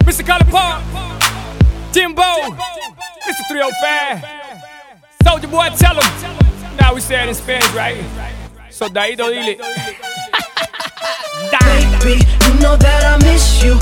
Mr. Color Park, Jimbo, Mr. 305, Soldier Boy, tell him. Now we say it in Spanish, right? So, Daito, dile. Baby, you know that I miss you.